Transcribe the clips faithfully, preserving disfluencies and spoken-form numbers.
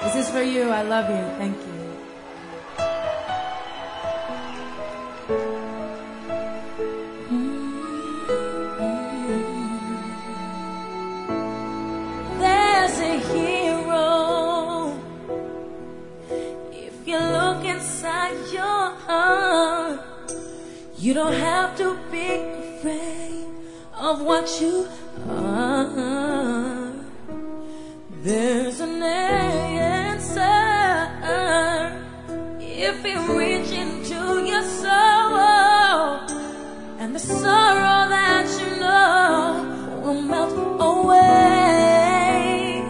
This is for you. I love you. Thank you. There's a hero. If you look inside your heart, you don't have to be afraid of what you are. There's an answer if you reach into your soul, and the sorrow that you know will melt away.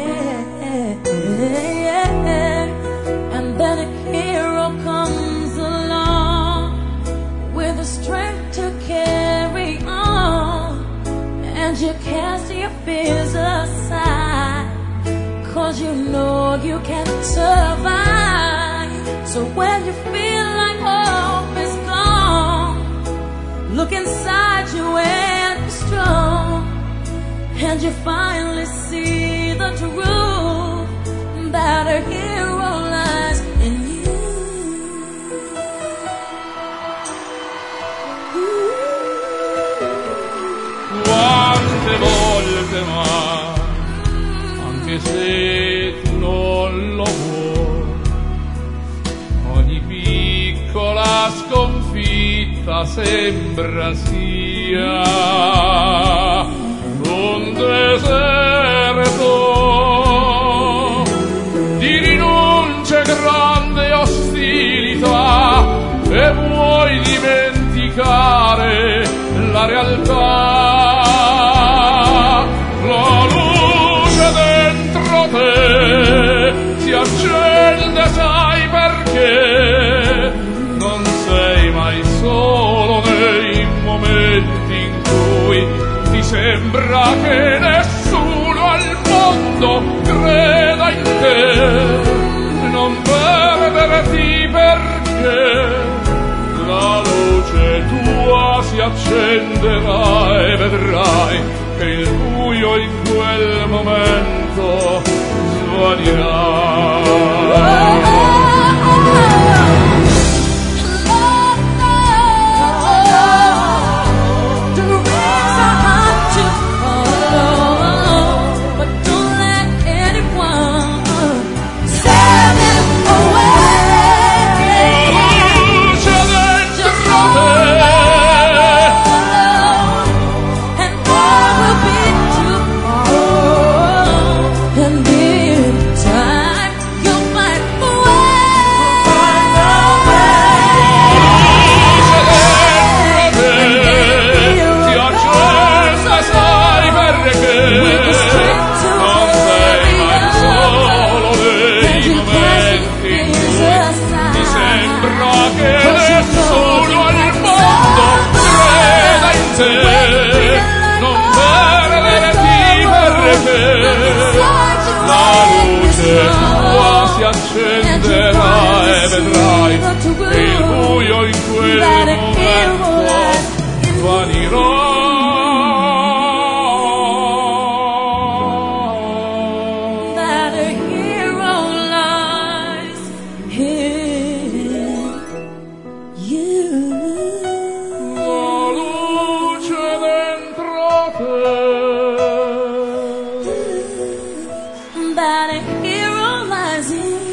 And then a hero comes along with the strength to carry on, and you cast your fears aside, 'cause you know you can survive. So when you feel like hope is gone, look inside you and be strong, and you finally see the truth that a hero lies in you. Quante volte mai, anche se tu non lo vuoi, ogni piccola sconfitta sembra sia un deserto di rinunce, grande ostilità, e vuoi dimenticare la realtà. La luce dentro te si accende, sai perché? Non sei mai solo nei momenti in cui ti sembra che nessuno al mondo creda in te. Non perderti, perché la luce tua si accenderà e vedrai che il buio in quel momento svanirà. Si accenderà e vedrai che il buio in quel momento svanirà. That a hero lies in you. La luce dentro te. That a hero lies in you.